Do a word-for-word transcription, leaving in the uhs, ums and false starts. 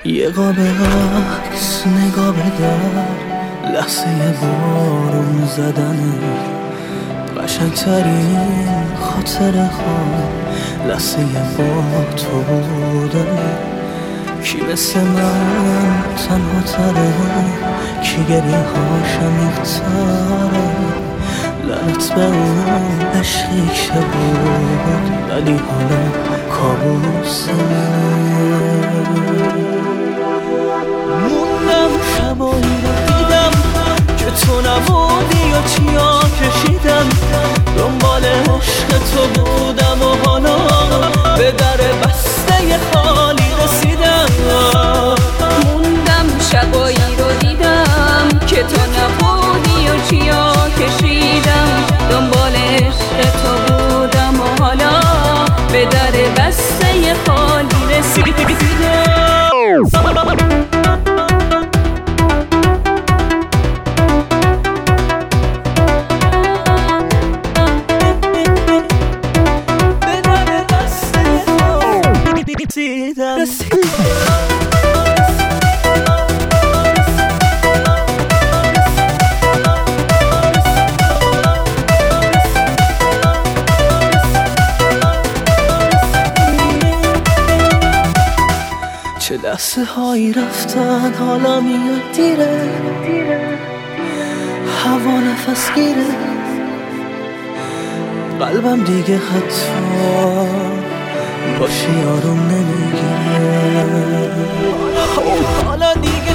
یه قاب عکس نگاه بدار، لحظه بارون زدنه، قشنگترین خاطره ها لحظه با تو بودنه. کی مثل من تنها تره، کی گریه هاش عمیق‌تره، لعنت به اون عشقی که بود ولی حالا کابوس منه. موندم شبایی رو دیدم که تو نبودی و چیا کشیدم، دنبال عشق تو بودم و حالا به در بسته خالی رسیدم. موندم شبایی رو دیدم که تو نبودی و چیا کشیدم، دنبال عشق تو بودم و حالا به در بسته خالی رسیدم. چه لحظه هایی رفتن حالا میاد دیره، هوا نفس گیره، قلبم دیگه حتی باشی آروم نمیگیره. حالا دیگه